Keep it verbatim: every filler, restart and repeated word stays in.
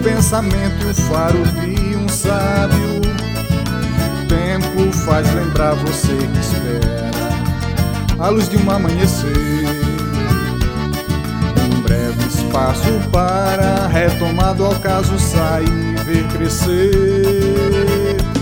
pensamento e o faro de um sábio. Tempo faz lembrar você que espera a luz de um amanhecer. Um breve espaço para retomar do ocaso sair e ver crescer.